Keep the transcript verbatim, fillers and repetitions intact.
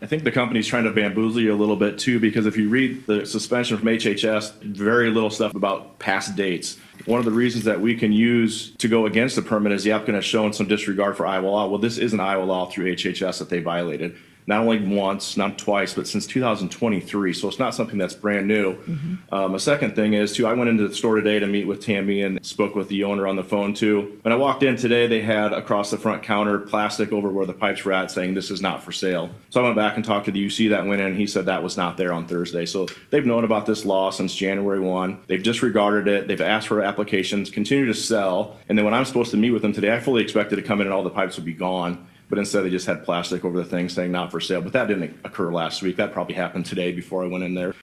I think the company's trying to bamboozle you a little bit too, because if you read the suspension from H H S, very little stuff about past dates. One of the reasons that we can use to go against the permit is the applicant has shown some disregard for Iowa law. Well, this is an Iowa law through H H S that they violated. Not only once, not twice, but since two thousand twenty-three. So it's not something that's brand new. Mm-hmm. Um, a second thing is, too, I went into the store today to meet with Tammy and spoke with the owner on the phone, too. When I walked in today, they had across the front counter plastic over where the pipes were at saying this is not for sale. So I went back and talked to the U C that went in, and he said that was not there on Thursday. So they've known about this law since January first. They've disregarded it. They've asked for applications, continue to sell. And then when I'm supposed to meet with them today, I fully expected to come in and all the pipes would be gone. But instead, they just had plastic over the thing saying not for sale. But that didn't occur last week. That probably happened today before I went in there.